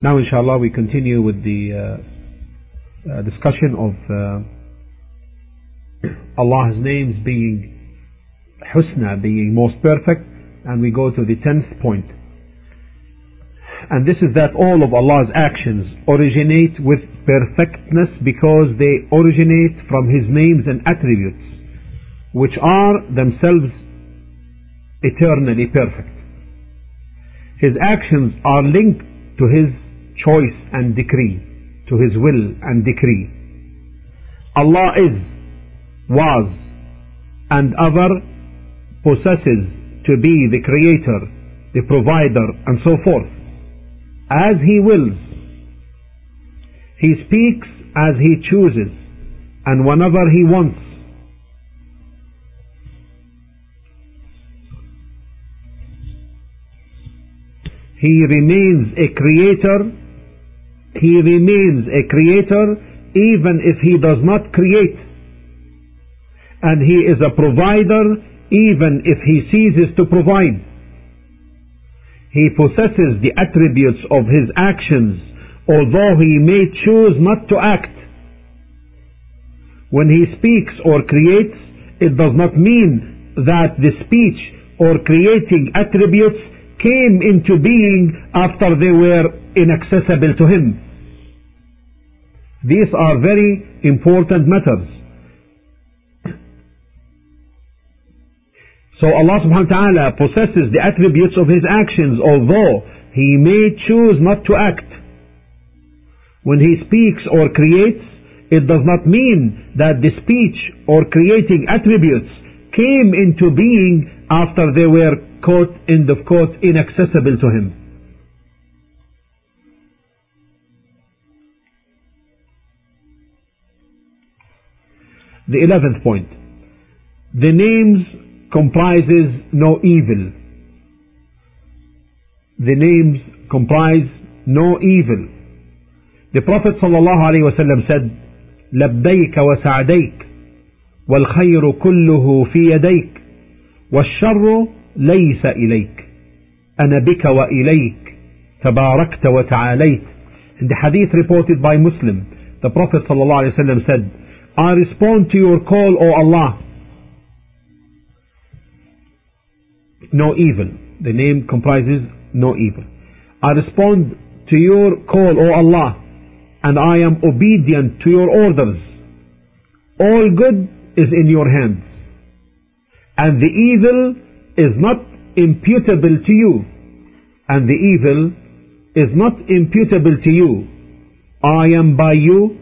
Now inshallah we continue with the discussion of Allah's names being Husna, being most perfect, and we go to the 10th point. And this is that all of Allah's actions originate with perfectness because they originate from His names and attributes, which are themselves eternally perfect. His actions are linked to His choice and decree, to His will and decree. Allah is, was, and ever possesses to be the creator, the provider, and so forth, as He wills. He speaks as He chooses and whenever He wants. He remains a creator. He remains a creator even if He does not create. And He is a provider even if He ceases to provide. He possesses the attributes of His actions, although He may choose not to act. When He speaks or creates, it does not mean that the speech or creating attributes came into being after they were inaccessible to Him. These are very important matters. So Allah subhanahu wa ta'ala possesses the attributes of His actions, although He may choose not to act. When He speaks or creates, it does not mean that the speech or creating attributes came into being after they were, quote, end of quote, inaccessible to Him. The 11th point. The names comprises no evil. The names comprise no evil. The Prophet ﷺ said, لبيك وسعديك والخير كله في يديك والشر ليس إليك أنا بك وإليك تباركت وتعاليت. In the hadith reported by Muslim, the Prophet ﷺ said, I respond to your call, O Allah. No evil. The name comprises no evil. I respond to your call, O Allah, and I am obedient to your orders. All good is in your hands, and the evil is not imputable to you, and the evil is not imputable to you. I am by you,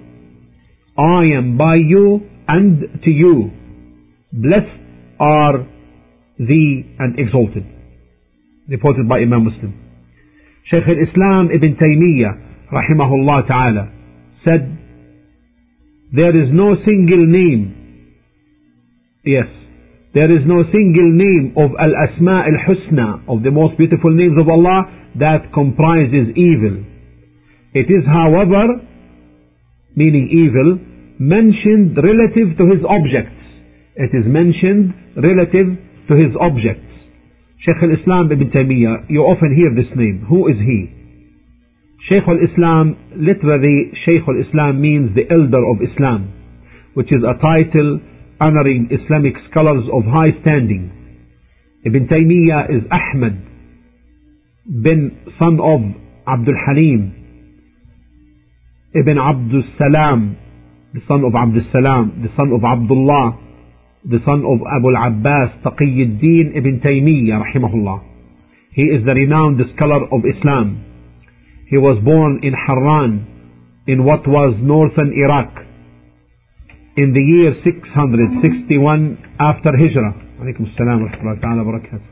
and to you. Blessed are thee and exalted. Reported by Imam Muslim. Shaykh al-Islam Ibn Taymiyyah rahimahullah ta'ala said, there is no single name, yes, there is no single name of al-Asma al-Husna, of the most beautiful names of Allah, that comprises evil. It is, however, meaning evil, mentioned relative to His objects. It is mentioned relative to His objects. Shaykh al-Islam Ibn Taymiyyah, you often hear this name. Who is he? Shaykh al-Islam, literally Shaykh al-Islam means the elder of Islam, which is a title honoring Islamic scholars of high standing. Ibn Taymiyyah is Ahmad bin son of Abdul Halim Ibn Abdul Salam, the son of Abdul Salam, the son of Abdullah, the son of Abu al-Abbas Taqiyuddin Ibn Taymiyyah rahimahullah. He is the renowned scholar of Islam. He was born in Harran, in what was northern Iraq, in the year 661 after Hijrah. Alaykum as-salam wa rahmatullahi ta'ala wa barakatuh.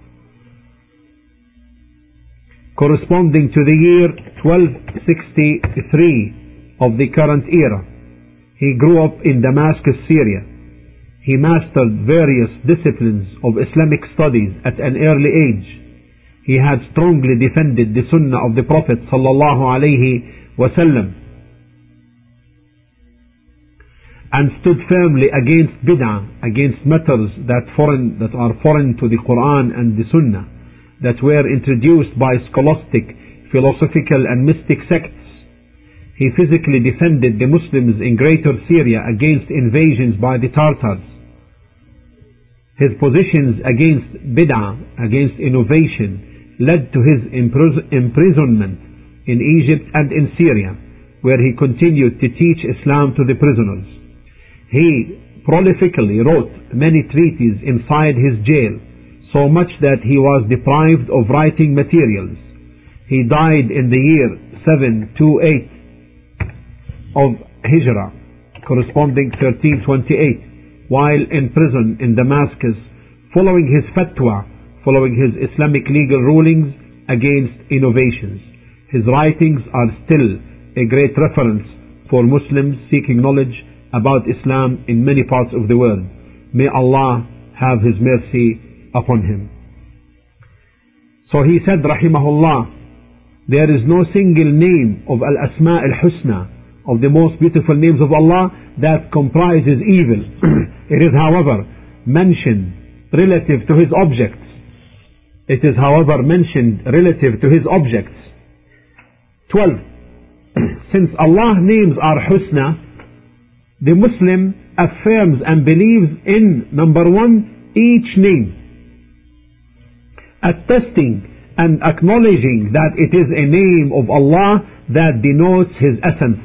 Corresponding to the year 1263 of the current era. He grew up in Damascus, Syria. He mastered various disciplines of Islamic studies at an early age. He had strongly defended the Sunnah of the Prophet sallallahu alaihi wasallam and stood firmly against bid'ah, against matters that are foreign to the Quran and the Sunnah, that were introduced by scholastic, philosophical and mystic sects. He physically defended the Muslims in Greater Syria against invasions by the Tartars. His positions against bid'ah, against innovation, led to his imprisonment in Egypt and in Syria, where he continued to teach Islam to the prisoners. He prolifically wrote many treatises inside his jail, so much that he was deprived of writing materials. He died in the year 728 of Hijrah, corresponding 1328, while in prison in Damascus, following his fatwa, following his Islamic legal rulings against innovations. His writings are still a great reference for Muslims seeking knowledge about Islam in many parts of the world. May Allah have His mercy upon him. So he said, rahimahullah, there is no single name of Al-Asma' al-Husna, of the most beautiful names of Allah, that comprises evil. It is, however, mentioned relative to His objects. It is, however, mentioned relative to His objects. 12. Since Allah's names are Husna, the Muslim affirms and believes in, number one, each name, attesting and acknowledging that it is a name of Allah that denotes His essence.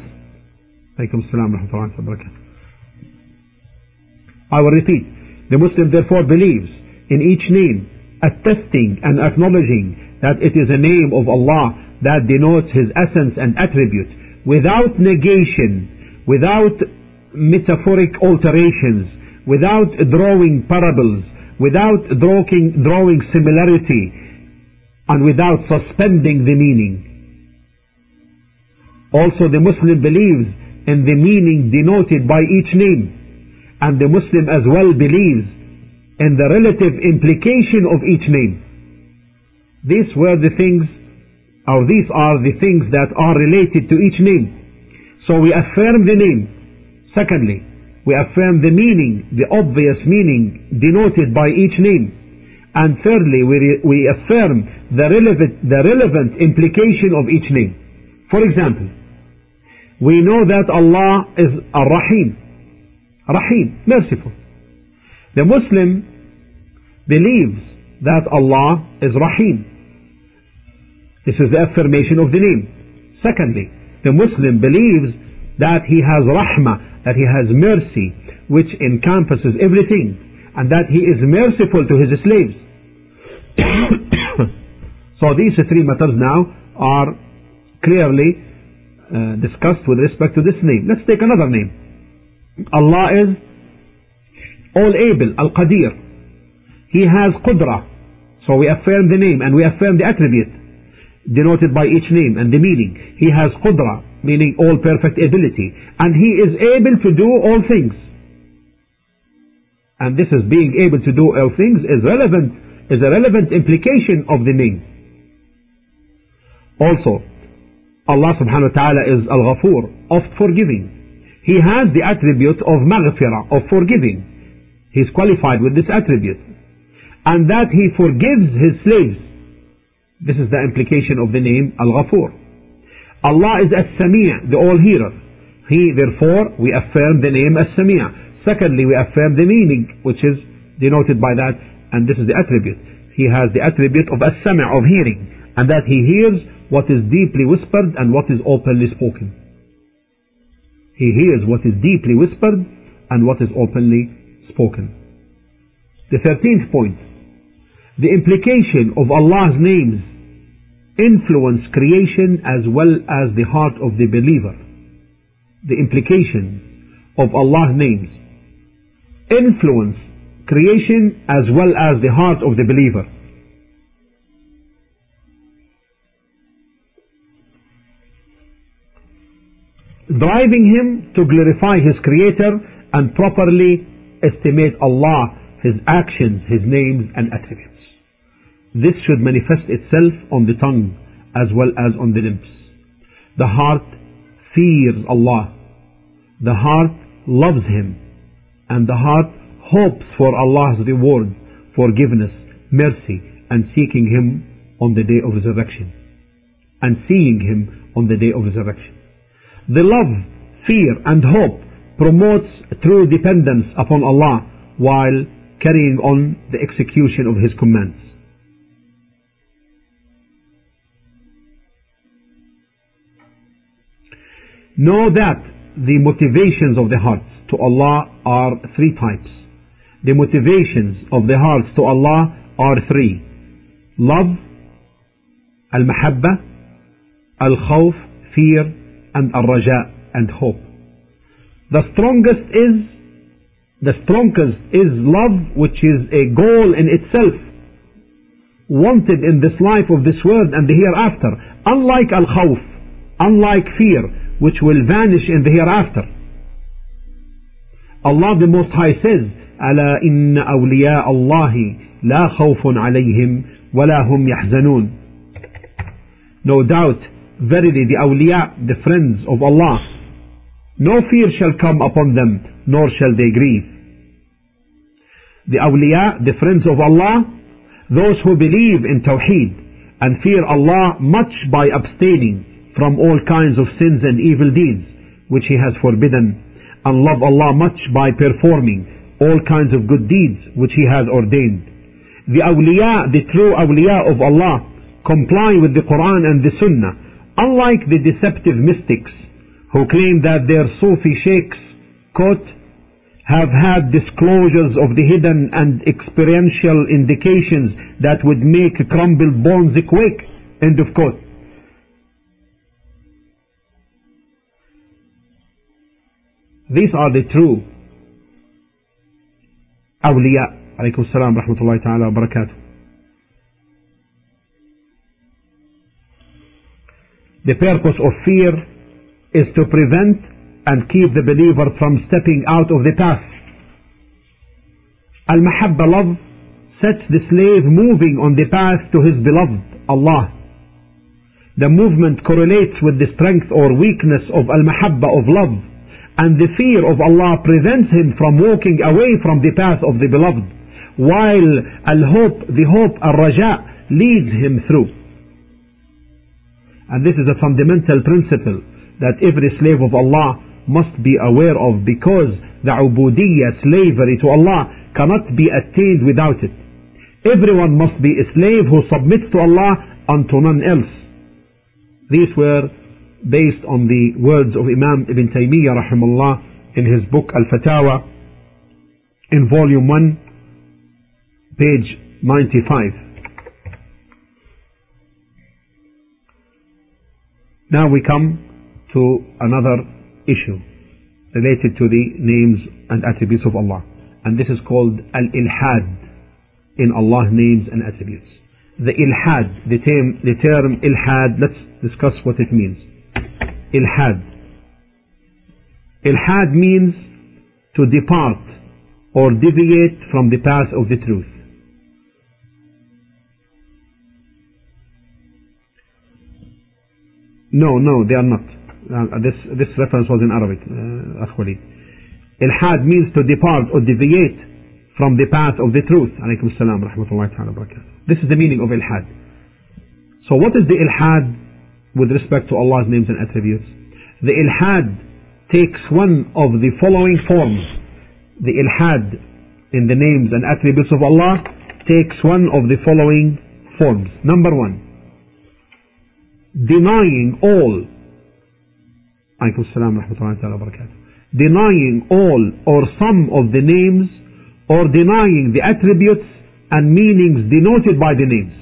I will repeat. The Muslim therefore believes in each name, attesting and acknowledging that it is a name of Allah that denotes His essence and attribute, without negation, without metaphoric alterations, without drawing parables, without drawing similarity, and without suspending the meaning. Also, the Muslim believes in the meaning denoted by each name, and the Muslim as well believes in the relative implication of each name. These are the things that are related to each name. So we affirm the name. Secondly, we affirm the meaning, the obvious meaning denoted by each name. And thirdly, we affirm the relevant implication of each name. For example, we know that Allah is Ar-Rahim, merciful. The Muslim believes that Allah is Rahim. This is the affirmation of the name. Secondly, the Muslim believes that He has Rahmah, that He has mercy, which encompasses everything, and that He is merciful to His slaves. So these three matters now are clearly discussed with respect to this name. Let's take another name. Allah is all-able, Al-Qadir. He has Qudra. So we affirm the name and we affirm the attribute denoted by each name and the meaning. He has Qudra, meaning all perfect ability. And He is able to do all things. And this is being able to do all things is a relevant implication of the name. Also, Allah subhanahu wa ta'ala is Al-Ghafur, oft forgiving. He has the attribute of Maghfirah, of forgiving. He is qualified with this attribute. And that He forgives His slaves. This is the implication of the name Al-Ghafur. Allah is As-Sami', the all-hearer. Therefore, we affirm the name As-Sami'. Secondly, we affirm the meaning, which is denoted by that, and this is the attribute. He has the attribute of As-Sami', of hearing, and that He hears what is deeply whispered and what is openly spoken. He hears what is deeply whispered and what is openly spoken. The 13th point. The implication of Allah's names influence creation as well as the heart of the believer. The implication of Allah's names influence creation as well as the heart of the believer. Driving him to glorify his Creator and properly estimate Allah, His actions, His names and attributes. This should manifest itself on the tongue as well as on the limbs. The heart fears Allah. The heart loves Him. And the heart hopes for Allah's reward, forgiveness, mercy, and seeking Him on the day of resurrection. And seeing Him on the day of resurrection. The love, fear and hope promotes true dependence upon Allah while carrying on the execution of His commands. Know that the motivations of the hearts to Allah are three types. The motivations of the hearts to Allah are three: love, al-mahabba, al-khawf, fear, and al-raja, and hope. The strongest is love, which is a goal in itself, wanted in this life of this world and the hereafter, unlike al-khawf, unlike fear, which will vanish in the hereafter. Allah the Most High says, ألا إن أولياء الله لا خوف عليهم ولا هم يحزنون. No doubt, verily the awliya, the friends of Allah, no fear shall come upon them, nor shall they grieve. The awliya, the friends of Allah, those who believe in Tawheed and fear Allah much by abstaining from all kinds of sins and evil deeds which He has forbidden, and love Allah much by performing all kinds of good deeds which He has ordained. The awliya, the true awliya of Allah, comply with the Quran and the Sunnah, unlike the deceptive mystics who claim that their Sufi sheikhs, quote, have had disclosures of the hidden and experiential indications that would make crumbled bones quake, end of quote. These are the true awliya. Alaykum salam rahmatullahi ta'ala wa barakatuh. The purpose of fear is to prevent and keep the believer from stepping out of the path. Al-mahabba, love, sets the slave moving on the path to his beloved, Allah. The movement correlates with the strength or weakness of al-mahabba, of love, and the fear of Allah prevents him from walking away from the path of the beloved, while al-hope, the hope, al-raja, leads him through. And this is a fundamental principle that every slave of Allah must be aware of, because the ubudiyya, slavery to Allah, cannot be attained without it. Everyone must be a slave who submits to Allah and to none else. These were based on the words of Imam Ibn Taymiyyah rahimahullah in his book Al-Fatawa in volume 1, page 95. Now we come to another issue related to the names and attributes of Allah, and this is called al-ilhad in Allah's names and attributes. The ilhad, the term ilhad, let's discuss what it means. Ilhad. Ilhad means to depart or deviate from the path of the truth. No, they are not. This reference was in Arabic, Akhwali. Ilhad means to depart or deviate from the path of the truth. Alaykum salam rahmatullahi ta'ala barakatuh. This is the meaning of ilhad. So what is the ilhad with respect to Allah's names and attributes? The ilhad takes one of the following forms. The ilhad in the names and attributes of Allah takes one of the following forms. Number one, denying all, denying all or some of the names, or denying the attributes and meanings denoted by the names.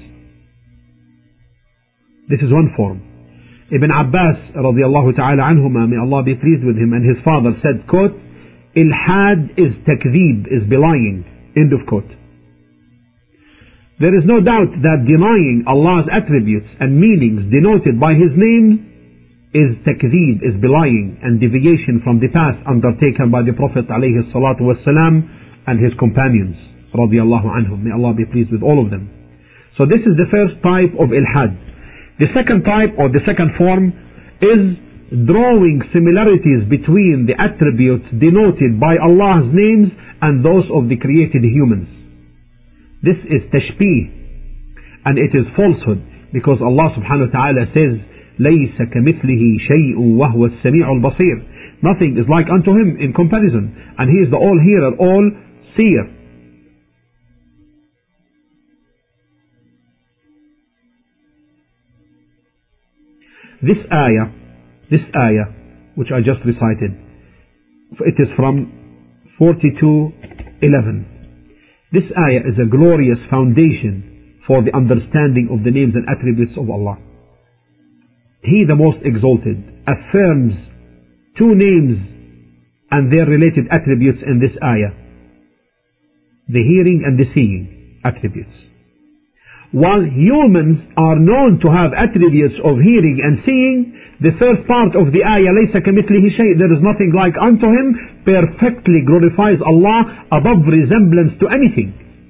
This is one form. Ibn Abbas radiallahu ta'ala anhuma, may Allah be pleased with him, and his father said, quote, ilhad is takdeeb, is belying, end of quote. There is no doubt that denying Allah's attributes and meanings denoted by His name is takdeeb, is belying and deviation from the path undertaken by the Prophet alayhi salatu wassalam and his companions radiallahu anhum. May Allah be pleased with all of them. So this is the first type of ilhad. The second type, or the second form, is drawing similarities between the attributes denoted by Allah's names and those of the created humans. This is tashbih, and it is falsehood, because Allah subhanahu wa ta'ala says ليس كمثله شيء وهو السميع البصير. Nothing is like unto him in comparison, and he is the all hearer, all seer. This ayah which I just recited, it is from 42:11. This ayah is a glorious foundation for the understanding of the names and attributes of Allah. He, the Most Exalted, affirms two names and their related attributes in this ayah: the hearing and the seeing attributes. While humans are known to have attributes of hearing and seeing, the first part of the ayah, لَيْسَ كَمِثْلِهِ شَيْءٍ, there is nothing like unto him, perfectly glorifies Allah above resemblance to anything.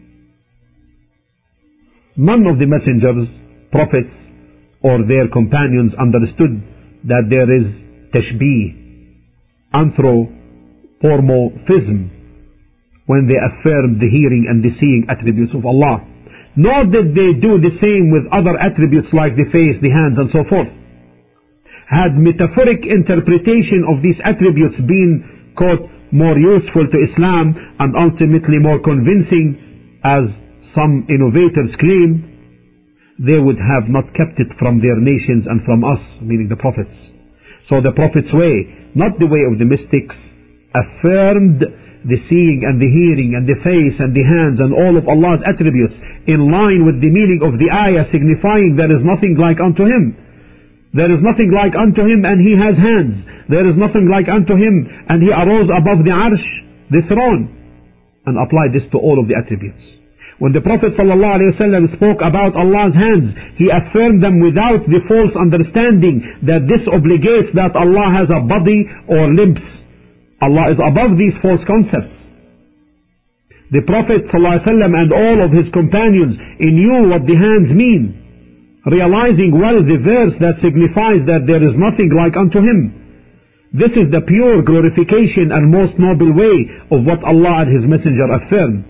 None of the messengers, prophets, or their companions understood that there is tashbih, anthropomorphism, when they affirmed the hearing and the seeing attributes of Allah. Nor did they do the same with other attributes like the face, the hands, and so forth. Had metaphoric interpretation of these attributes been, quote, more useful to Islam and ultimately more convincing, as some innovators claim, they would have not kept it from their nations and from us, meaning the prophets. So the prophet's way, not the way of the mystics, affirmed the seeing and the hearing and the face and the hands and all of Allah's attributes in line with the meaning of the ayah, signifying there is nothing like unto him. There is nothing like unto him and he has hands. There is nothing like unto him and he arose above the arsh, the throne, and applied this to all of the attributes. When the Prophet ﷺ spoke about Allah's hands, he affirmed them without the false understanding that this obligates that Allah has a body or limbs. Allah is above these false concepts. The Prophet ﷺ and all of his companions knew what the hands mean, realizing well the verse that signifies that there is nothing like unto him. This is the pure glorification and most noble way of what Allah and his messenger affirm.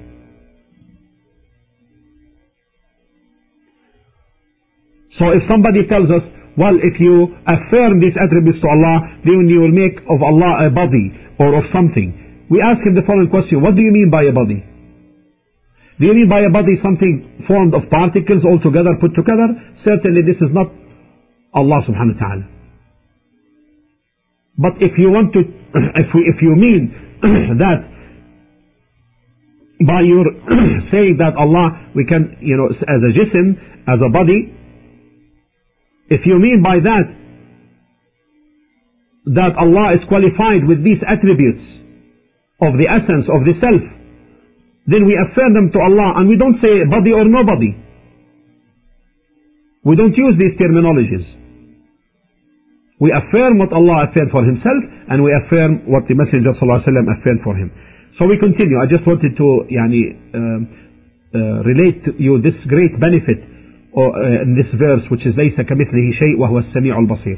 So if somebody tells us, well, if you affirm these attributes to Allah, then you will make of Allah a body or of something. We ask him the following question: what do you mean by a body? Do you mean by a body something formed of particles all together, put together? Certainly this is not Allah subhanahu wa ta'ala. But if you want to, if you mean that by your saying that Allah, we can, as a jism, as a body, if you mean by that Allah is qualified with these attributes of the essence of the self, then we affirm them to Allah, and we don't say body or nobody. We don't use these terminologies. We affirm what Allah affirmed for himself, and we affirm what the Messenger ﷺ affirmed for him. So we continue. I just wanted to relate to you this great benefit in this verse, which is لَيْسَ كَمِثْلِهِ شَيْءٍ وَهُوَ السَّمِيعُ الْبَصِيرُ.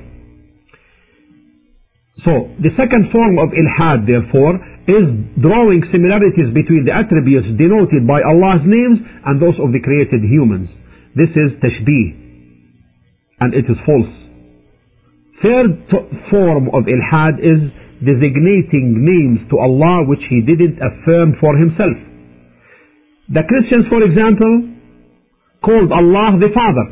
So the second form of ilhad, therefore, is drawing similarities between the attributes denoted by Allah's names and those of the created humans. This is tashbih, and it is false. Third form of ilhad is designating names to Allah which he didn't affirm for himself. The Christians, for example, called Allah the Father,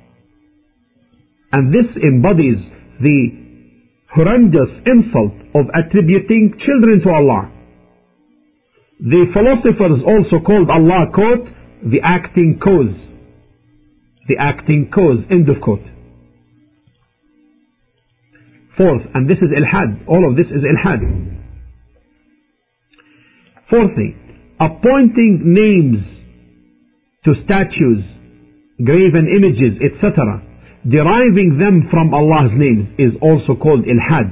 and this embodies the horrendous insult of attributing children to Allah. The philosophers also called Allah, quote, the acting cause. The acting cause, end of quote. Fourth, and this is ilhad, all of this is ilhad. Fourthly, appointing names to statues, graven images, etc., deriving them from Allah's names, is also called ilhad.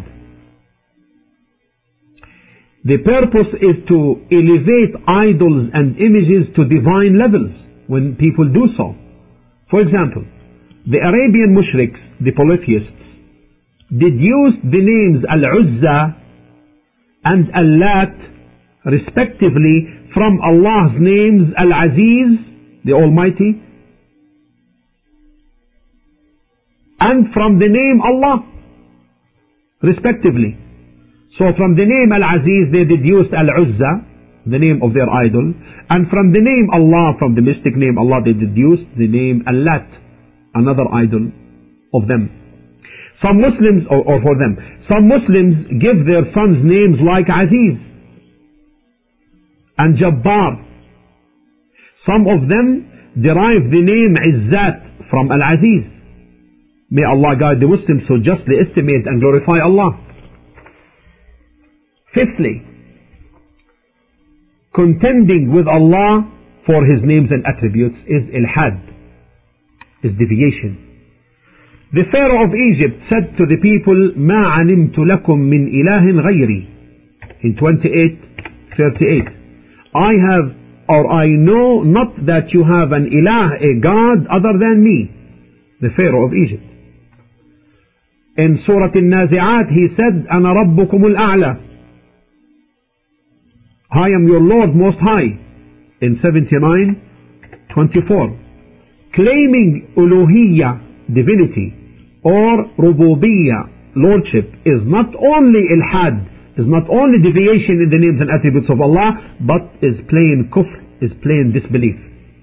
The purpose is to elevate idols and images to divine levels when people do so. For example, the Arabian mushriks, the polytheists, deduced the names Al-Uzza and Al-Lat respectively from Allah's names Al-Aziz, the Almighty, and from the name Allah, respectively. So from the name Al-Aziz they deduced Al-Uzza, the name of their idol, and from the name Allah, from the mystic name Allah, they deduced the name Al-Lat, another idol of them. Some Muslims, or for them, some Muslims give their sons names like Aziz and Jabbar. Some of them derive the name Izzat from Al-Aziz. May Allah guide the Muslims to justly estimate and glorify Allah. Fifthly, contending with Allah for His names and attributes is ilhad, is deviation. The Pharaoh of Egypt said to the people, مَا عَلِمْتُ لَكُمْ مِنْ إِلَهٍ غَيْرِي, in 28:38. I know not that you have an ilah, a God other than me, the Pharaoh of Egypt. In Surah Al-Nazi'at he said, أَنَا رَبُّكُمُ الْأَعْلَى, I am your Lord most high, in 79:24. Claiming uluhiyya, divinity, or rububiyya, lordship, is not only ilhad, is not only deviation in the names and attributes of Allah, but is plain kufr, is plain disbelief.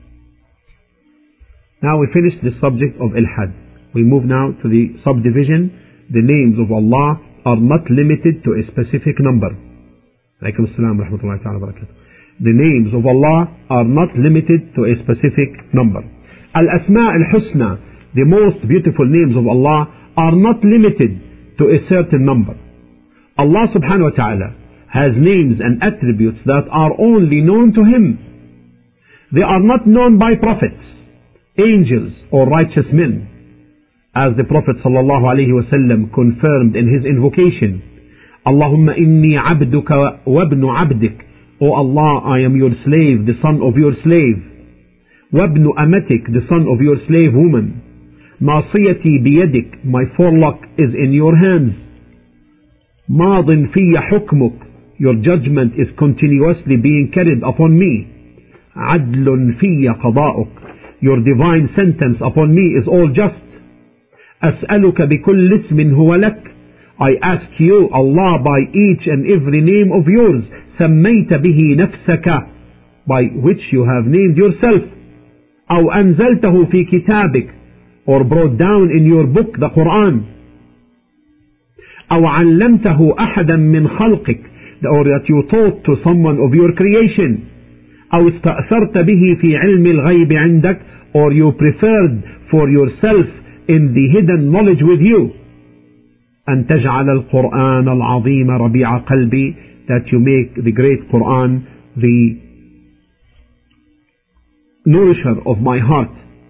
Now we finished the subject of ilhad. We move now to the subdivision. The names of Allah are not limited to a specific number. Alaykum as-salam wa rahmatullahi ta'ala wa barakatuh. The names of Allah are not limited to a specific number. Al-Asma' al-Husna, the most beautiful names of Allah, are not limited to a certain number. Allah subhanahu wa ta'ala has names and attributes that are only known to Him. They are not known by prophets, angels, or righteous men, as the Prophet sallallahu alaihi wasallam confirmed in his invocation, Allahumma inni abduka wabnu abdik, O Allah, I am your slave, the son of your slave, wabnu amatik, the son of your slave woman, nasiyati biyadik, my forelock is in your hands, madin fiyya hukmuk, your judgment is continuously being carried upon me, adlun fiyya qada'uk, your divine sentence upon me is all just. أسألك بكل اسم هو لك, I ask you, Allah, by each and every name of yours, سميت به نفسك, by which you have named yourself, أو أنزلته في كتابك, or brought down in your book, the Quran, أو علمته أحدا من خلقك, or that you taught to someone of your creation, أو استأثرت به في علم الغيب عندك, or you preferred for yourself in the hidden knowledge with you, أن تجعل القرآن العظيم ربيع قلبي, that you make the great Quran the nourisher of my heart,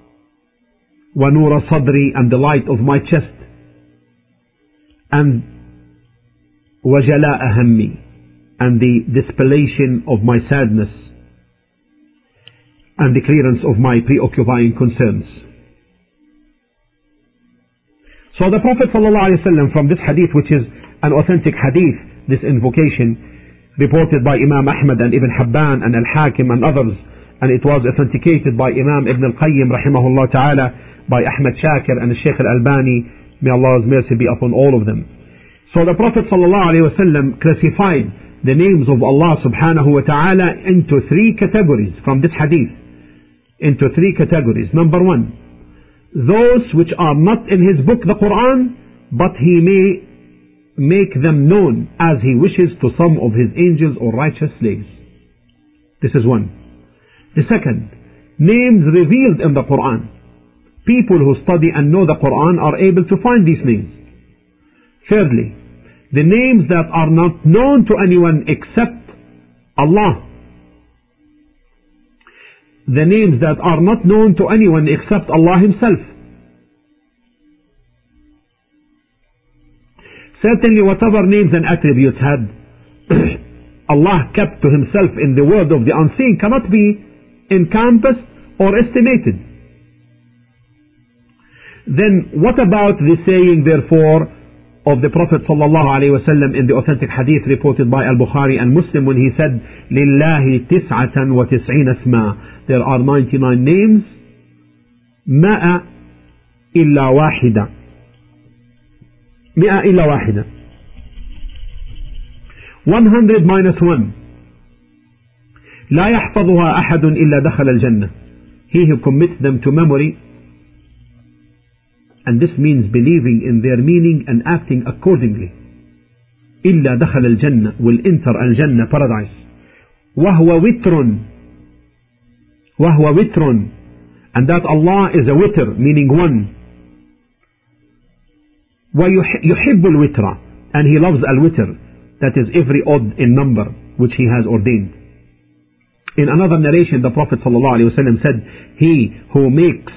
ونور صدري, and the light of my chest, and وجلاء همي, and the dispellation of my sadness, and the clearance of my preoccupying concerns. So the Prophet ﷺ, from this hadith, which is an authentic hadith, this invocation, reported by Imam Ahmad and Ibn Habban and Al-Hakim and others, and it was authenticated by Imam Ibn Al-Qayyim rahimahullah ta'ala, by Ahmad Shakir and Shaykh Al-Albani, may Allah's mercy be upon all of them. So the Prophet ﷺ classified the names of Allah subhanahu wa ta'ala into three categories from this hadith. Into three categories. Number one, those which are not in his book, the Quran, but he may make them known as he wishes to some of his angels or righteous slaves. This is one. The second, names revealed in the Quran. People who study and know the Quran are able to find these names. Thirdly, the names that are not known to anyone except Allah. The names that are not known to anyone except Allah Himself. Certainly whatever names and attributes had Allah kept to Himself in the world of the unseen cannot be encompassed or estimated. Then what about the saying therefore of the Prophet ﷺ in the authentic hadith reported by Al-Bukhari and Muslim, when he said, لِلَّهِ تِسْعَةً وَتِسْعِينَ اسْمًا, there are 99 names, مَا إِلَّا وَاحِدًا, 100 إلا واحدة. 100 minus 1. لا يحفظها أحد إلا دخل الجنة. He who commits them to memory, and this means believing in their meaning and acting accordingly. إلا دخل الجنة, will enter الجنة, paradise. وهو وتر, and that Allah is a witr, meaning one. ويحب الوتر, and he loves al-witr, that is every odd in number which he has ordained. In another narration, the Prophet ﷺ said, he who makes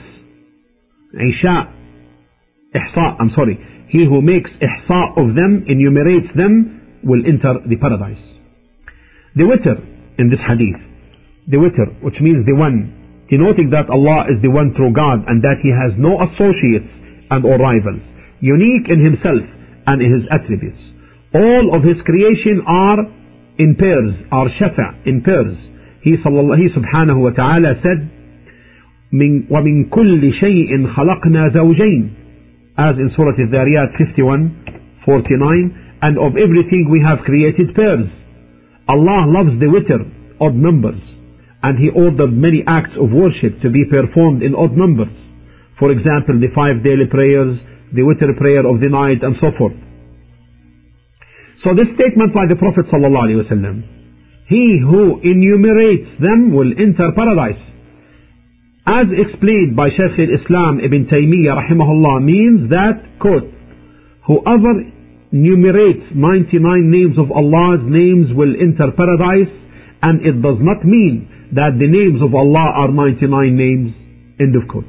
ihsa of them, enumerates them, will enter the paradise. The witr in this hadith, the witr, which means the one, denoting that Allah is the one true God and that He has no associates and or rivals, unique in Himself and in His attributes. All of His creation are in pairs, are shafa', in pairs. He subhanahu wa ta'ala said, وَمِن كُلِّ شَيْءٍ خَلَقْنَا زَوْجَيْنِ, as in Surah Al-Dhariyat 51:49, and of everything we have created pairs. Allah loves the witr, odd numbers, and He ordered many acts of worship to be performed in odd numbers. For example, the 5 daily prayers, the witr prayer of the night, and so forth. So this statement by the Prophet ﷺ, he who enumerates them will enter paradise, as explained by Shaykh al-Islam Ibn Taymiyyah rahimahullah, means that, quote, whoever enumerates 99 names of Allah's names will enter paradise, and it does not mean that the names of Allah are 99 names, end of quote.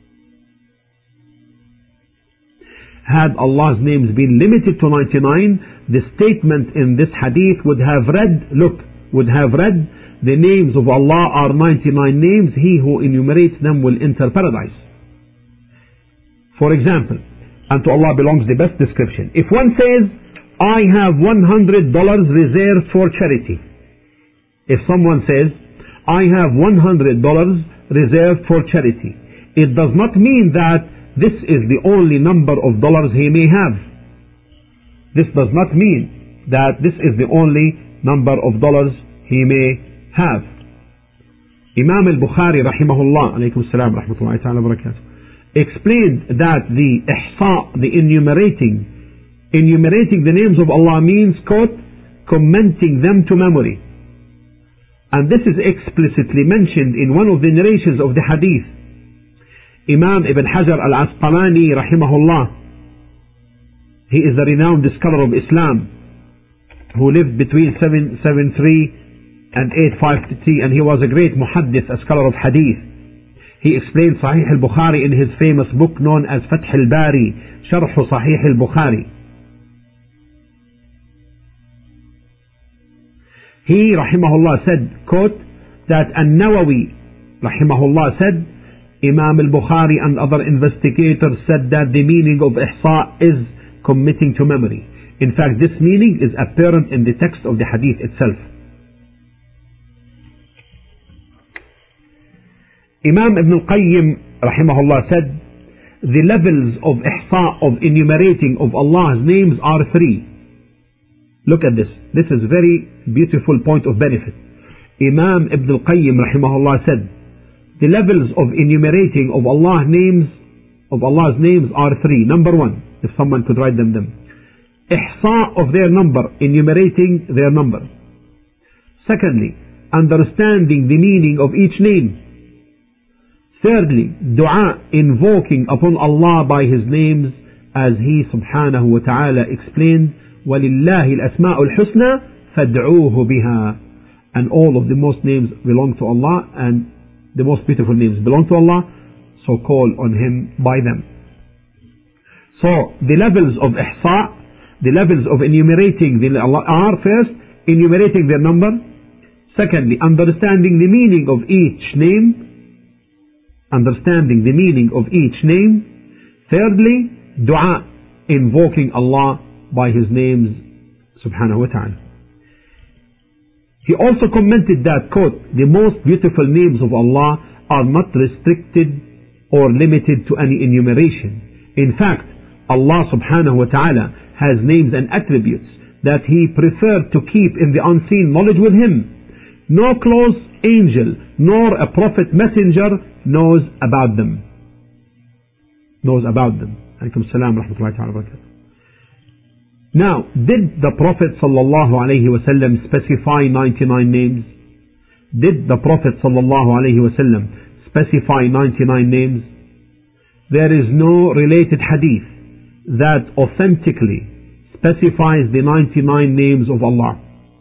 Had Allah's names been limited to 99, the statement in this hadith would have read, the names of Allah are 99 names, he who enumerates them will enter paradise. For example, and to Allah belongs the best description. If one says, I have $100 reserved for charity. If someone says, I have $100 reserved for charity, it does not mean that this is the only number of dollars he may have. This does not mean that this is the only number of dollars he may have. Imam al-Bukhari rahimahullah, alaykum assalam rahmatullahi ta'ala barakatuh, explained that the ihsa, the enumerating the names of Allah means, quote, commenting them to memory. And this is explicitly mentioned in one of the narrations of the hadith. Imam Ibn Hajar al-Asqalani rahimahullah, he is a renowned scholar of Islam who lived between 773 and 853, and he was a great muhaddith, a scholar of hadith. He explained Sahih al-Bukhari in his famous book known as Fath al-Bari, Sharh Sahih al-Bukhari. He rahimahullah said, quote, that An-Nawawi rahimahullah said, Imam al-Bukhari and other investigators said that the meaning of ihsa is committing to memory. In fact, this meaning is apparent in the text of the hadith itself. Imam Ibn al-Qayyim rahimahullah said, the levels of ihsa, of enumerating of Allah's names are 3. Look at this. This is a very beautiful point of benefit. Imam Ibn al-Qayyim rahimahullah said, the levels of enumerating of Allah's names are 3. Number 1, if someone could write them down. Ihsa of their number, enumerating their number. Secondly, understanding the meaning of each name. Thirdly, dua, invoking upon Allah by His names, as He subhanahu wa ta'ala explained, وَلِلَّهِ الْأَسْمَاءُ الْحُسْنَى فَادْعُوهُ بِهَا. And all of the most names belong to Allah, and the most beautiful names belong to Allah, so call on Him by them. So, the levels of ihsa, the levels of enumerating are, first, enumerating their number. Secondly, understanding the meaning of each name. Thirdly, dua, invoking Allah by His names subhanahu wa ta'ala. He also commented that, quote, the most beautiful names of Allah are not restricted or limited to any enumeration. In fact, Allah subhanahu wa ta'ala has names and attributes that He preferred to keep in the unseen knowledge with Him. No close angel nor a prophet messenger knows about them. Alaykum salam wa rahmatullahi wa barakatuh. Now, did the Prophet sallallahu alayhi wa sallam specify 99 names? Did the Prophet sallallahu alayhi wa sallam specify 99 names? There is no related hadith that authentically specifies the 99 names of Allah.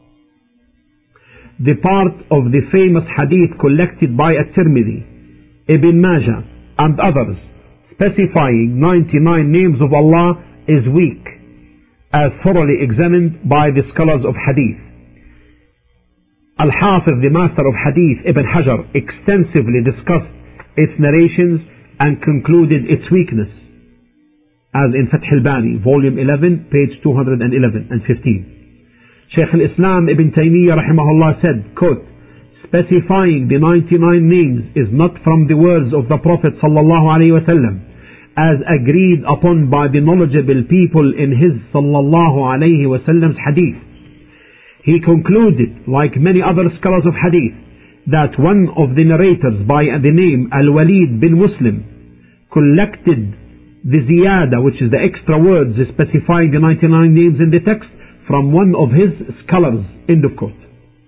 The part of the famous hadith collected by At-Tirmidhi, Ibn Majah and others specifying 99 names of Allah is weak, as thoroughly examined by the scholars of hadith. Al-Hafiz, the master of hadith, Ibn Hajar, extensively discussed its narrations and concluded its weakness, as in Fath al-Bari, volume 11, page 211 and 15. Shaykh al-Islam Ibn Taymiyyah rahimahullah said, quote, specifying the 99 names is not from the words of the Prophet sallallahu alaihi wasallam, as agreed upon by the knowledgeable people in his sallallahu alaihi wasallam's hadith. He concluded, like many other scholars of hadith, that one of the narrators by the name Al-Walid bin Muslim collected the ziyada, which is the extra words specifying the 99 names in the text, from one of his scholars. End of quote.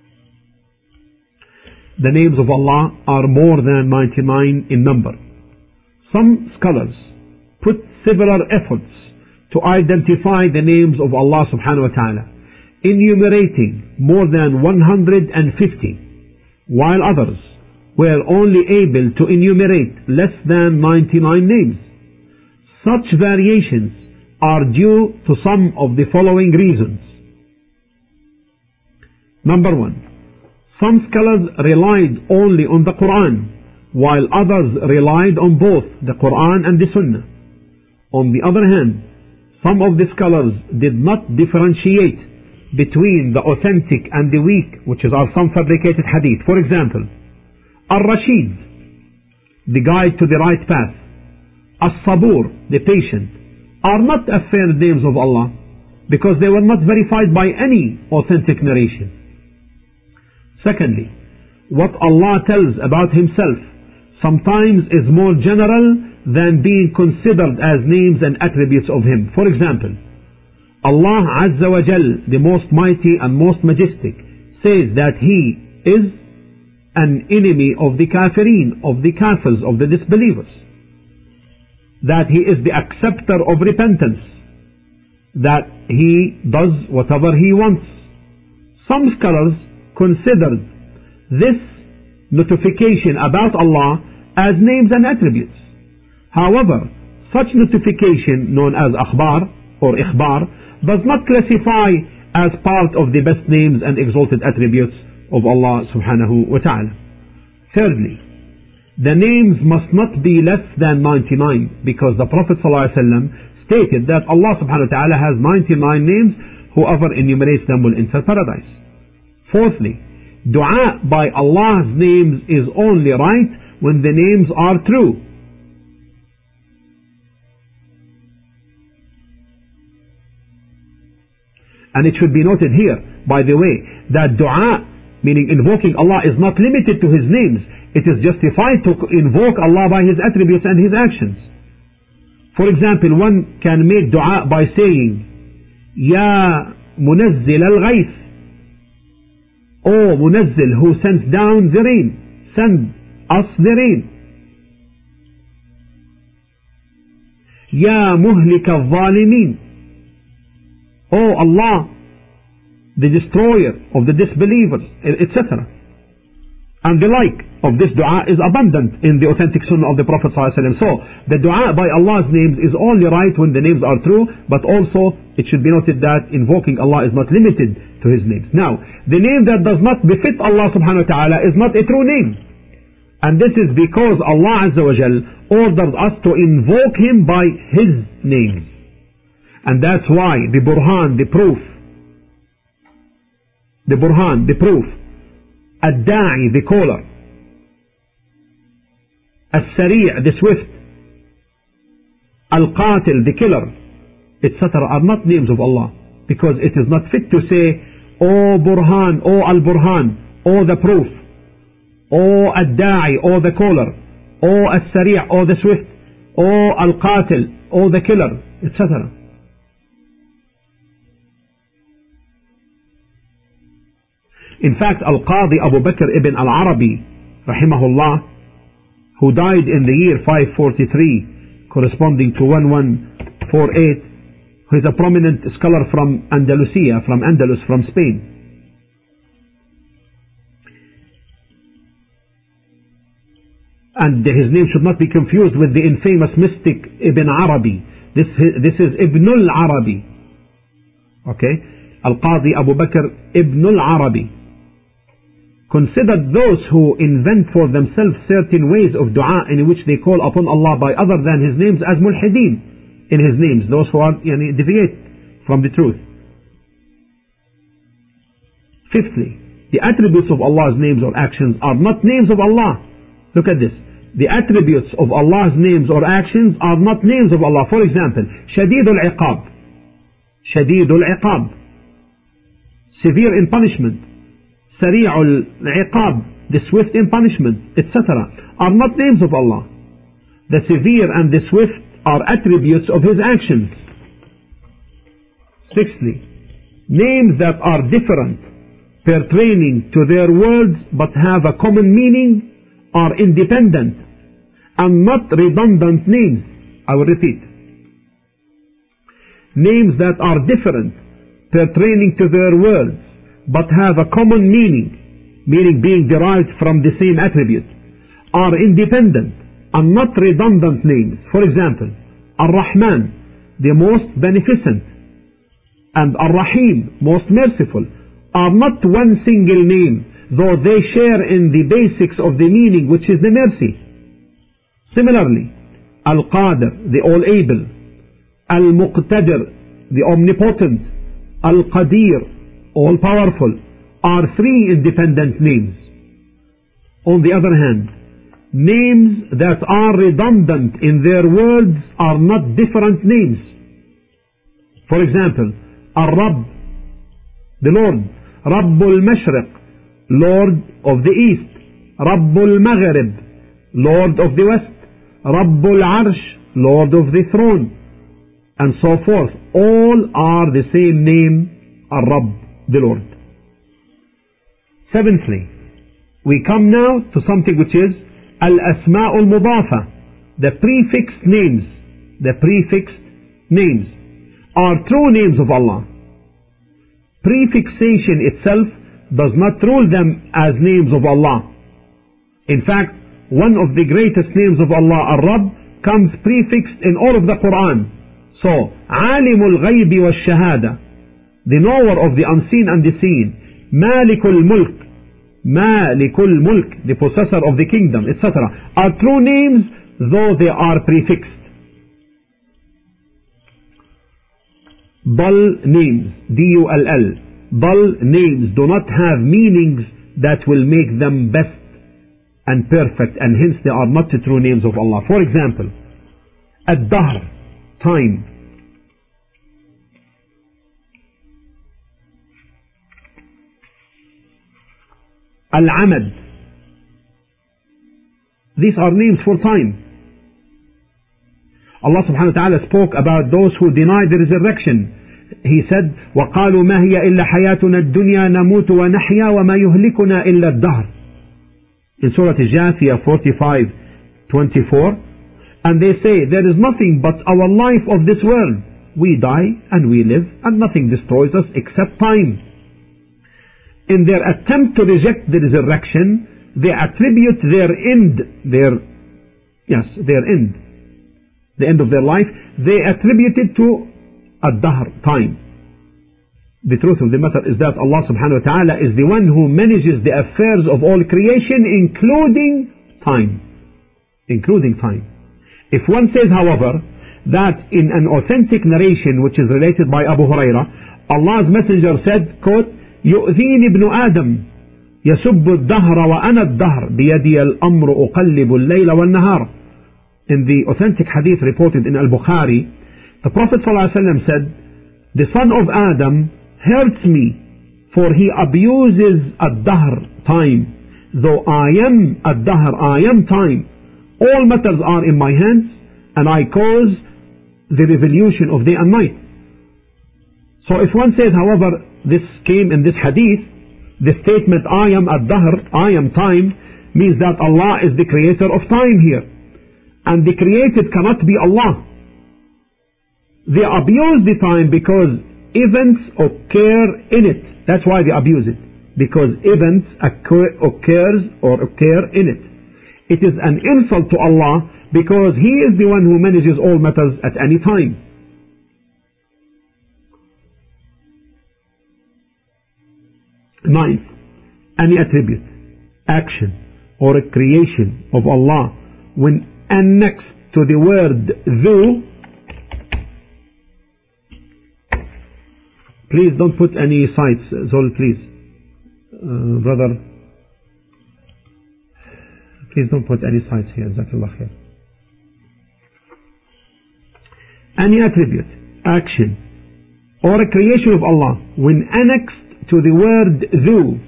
The names of Allah are more than 99 in number. Some scholars put several efforts to identify the names of Allah subhanahu wa ta'ala, enumerating more than 150, while others were only able to enumerate less than 99 names. Such variations are due to some of the following reasons. Number one, some scholars relied only on the Quran, while others relied on both the Quran and the Sunnah. On the other hand, some of the scholars did not differentiate between the authentic and the weak, which are some fabricated hadith. For example, Ar-Rashid, the guide to the right path, As-Sabur, the patient, are not affirmed names of Allah because they were not verified by any authentic narration. Secondly, what Allah tells about Himself sometimes is more general than being considered as names and attributes of Him. For example, Allah Azza wa Jal, the most mighty and most majestic, says that He is an enemy of the kafirin, of the kafirs, of the disbelievers, that He is the acceptor of repentance, that He does whatever He wants. Some scholars considered this notification about Allah as names and attributes. However, such notification, known as akhbar or ikhbar, does not classify as part of the best names and exalted attributes of Allah subhanahu wa ta'ala. Thirdly, the names must not be less than 99, because the Prophet sallallahu alaihi wasallam stated that Allah subhanahu wa ta'ala has 99 names. Whoever enumerates them will enter paradise. Fourthly, dua by Allah's names is only right when the names are true. And it should be noted here, by the way, that dua, meaning invoking Allah, is not limited to His names. It is justified to invoke Allah by His attributes and His actions. For example, one can make dua by saying, Ya Munazzil al-Ghayth, O Munazzil, who sends down the rain, send us the rain. Ya Muhlik al-Zalimin, O Allah, the destroyer of the disbelievers, etc. And the like of this dua is abundant in the authentic sunnah of the Prophet ﷺ. So, the dua by Allah's names is only right when the names are true, but also it should be noted that invoking Allah is not limited to His names. Now, the name that does not befit Allah subhanahu wa ta'ala is not a true name. And this is because Allah Azza wa Jal ordered us to invoke Him by His names. And that's why the Burhan, the proof, Ad-Da'i, the caller, As-Sari', the swift, Al-Qatil, the killer, etc. are not names of Allah, because it is not fit to say, O Burhan, O Al-Burhan, O the proof, O Ad-Da'i, O the caller, O As-Sari', O the swift, O Al-Qatil, O the killer, etc. In fact, Al-Qadi Abu Bakr ibn Al-Arabi, rahimahullah, who died in the year 543, corresponding to 1148, who is a prominent scholar from Andalusia, from Andalus, from Spain. And his name should not be confused with the infamous mystic Ibn Arabi. This is Ibn al-Arabi. Okay? Al-Qadi Abu Bakr Ibn al-Arabi considered those who invent for themselves certain ways of dua in which they call upon Allah by other than His names as mulhideen in His names, those who are deviate from the truth. Fifthly, the attributes of Allah's names or actions are not names of Allah. Look at this. The attributes of Allah's names or actions are not names of Allah. For example, Shadidul Iqab, Shadidul Iqab, severe in punishment. Sari'ul Iqab, the swift in punishment, etc. are not names of Allah. The severe and the swift are attributes of His actions. Sixthly, names that are different pertaining to their words but have a common meaning are independent and not redundant names. I will repeat. Names that are different pertaining to their words but have a common meaning, meaning being derived from the same attribute, are independent and not redundant names. For example, Ar-Rahman, the most beneficent, and Ar-Rahim, most merciful, are not one single name, though they share in the basics of the meaning, which is the mercy. Similarly, Al-Qadir, the all-able, Al-Muqtadir, the omnipotent, Al-Qadir, all-powerful, are three independent names. On the other hand, names that are redundant in their words are not different names. For example, Ar-Rabb, the Lord, Rabbul Mashriq, Lord of the East, Rabbul Maghrib, Lord of the West, Rabbul Arsh, Lord of the Throne, and so forth. All are the same name, Ar-Rabb, the Lord. Seventhly, we come now to something which is Al-Asma'ul Mudafa, the prefixed names. The prefixed names are true names of Allah. Prefixation itself does not rule them as names of Allah. In fact, one of the greatest names of Allah, Ar-Rabb, comes prefixed in all of the Quran. So, Alimul Ghaybi wa Shahada, the knower of the unseen and the seen, Malikul Mulk, Malikul Mulk, the possessor of the kingdom, etc., are true names, though they are prefixed. Dull names, D-U-L-L, dull names do not have meanings that will make them best and perfect, and hence they are not the true names of Allah. For example, Ad-Dahr, time. Al-Amad, these are names for time. Allah subhanahu wa ta'ala spoke about those who deny the resurrection. He said, وَقَالُوا مَا هِيَ إِلَّا حَيَاتُنَا الدُّنْيَا نَمُوتُ وَنَحْيَا وَمَا يُهْلِكُنَا إِلَّا الدَّهْرِ. In Surah Al-Jathiyah 45:24, and they say, there is nothing but our life of this world. We die and we live, and nothing destroys us except time. In their attempt to reject the resurrection, they attribute their end, the end of their life, they attribute it to ad-dahr, time. The truth of the matter is that Allah subhanahu wa ta'ala is the one who manages the affairs of all creation, including time. Including time. If one says, however, that in an authentic narration which is related by Abu Huraira, Allah's messenger said, quote, يؤذيني ابن آدم يسب الدهر وأنا الدهر بيدي الأمر أقلب الليل والنهار. In the authentic hadith reported in Al-Bukhari, The Prophet ﷺ said, the son of Adam hurts me, for he abuses ad-dahr, time. Though I am ad-dahr, I am time. All matters are in my hands, and I cause the revolution of day and night. So if one says, however, this came in this hadith, the statement I am ad-dahr, I am time, means that Allah is the creator of time here. And the created cannot be Allah. They abuse the time because events occur in it. That's why they abuse it. Because events occur in it. It is an insult to Allah because He is the one who manages all matters at any time. Ninth, any attribute, action, or a creation of Allah when annexed to the word dhu. Please don't put any sites, Zol, please. Brother, please don't put any sites here. Jazakallah khair. Any attribute, action, or a creation of Allah when annexed to the word dhu,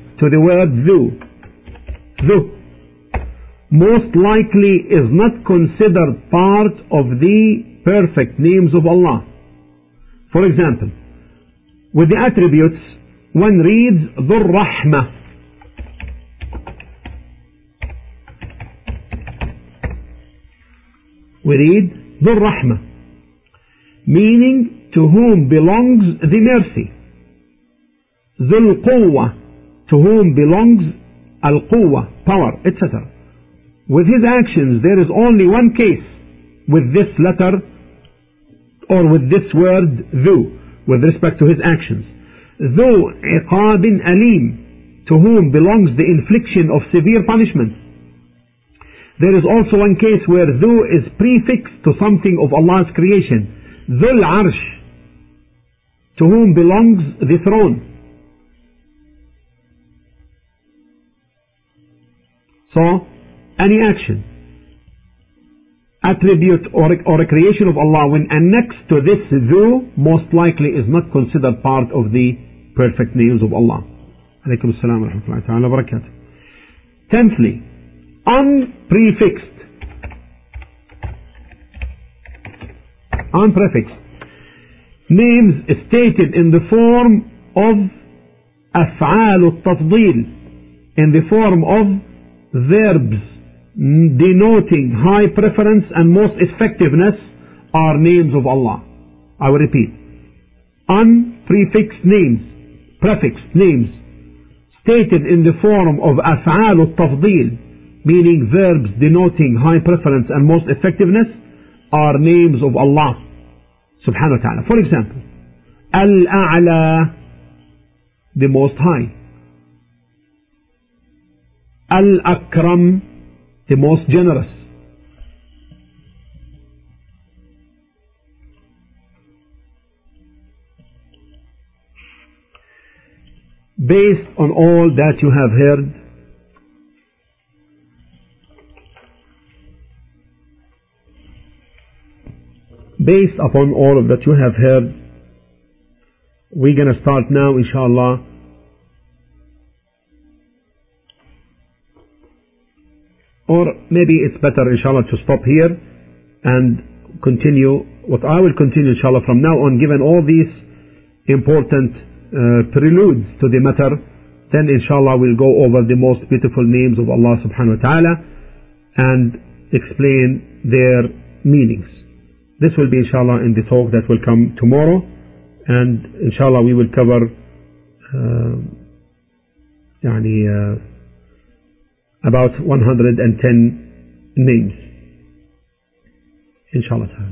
most likely is not considered part of the perfect names of Allah. For example, with the attributes, one reads Dhur Rahmah. We read Dhur Rahmah, meaning to whom belongs the mercy. Dhul Quwwah, to whom belongs Al-Quwwah, power, etc. With his actions, there is only one case with this letter or with this word dhu, with respect to his actions. Dhu Iqabin Alim, to whom belongs the infliction of severe punishment. There is also one case where dhu is prefixed to something of Allah's creation. Dhul Arsh, to whom belongs the throne. So, any action, attribute or a creation of Allah when annexed to this dhu most likely is not considered part of the perfect names of Allah. Alaykum as-salam wa rahmatullahi ta'ala wa barakatuh. Tenthly, unprefixed. Unprefixed. Names stated in the form of af'al al-tafdeel, in the form of verbs denoting high preference and most effectiveness, are names of Allah. I will repeat. Unprefixed names, prefixed names, stated in the form of af'al al-tafdeel, meaning verbs denoting high preference and most effectiveness, are names of Allah subhanahu wa ta'ala. For example, Al-A'la, the most high. Al-Akram, the most generous. Based on all that you have heard, based upon all of that you have heard, we're going to start now, inshallah, or maybe it's better, inshallah, to stop here and continue. What I will continue, inshallah, from now on, given all these important preludes to the matter, then inshallah we'll go over the most beautiful names of Allah subhanahu wa ta'ala and explain their meanings. This will be, inshallah, in the talk that will come tomorrow, and inshallah we will cover about 110 names, inshallah ta'ala.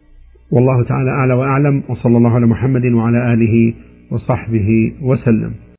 Wallahu ta'ala a'la wa a'lam, wa sallallahu ala Muhammadin wa ala alihi wa sahbihi wa sallam.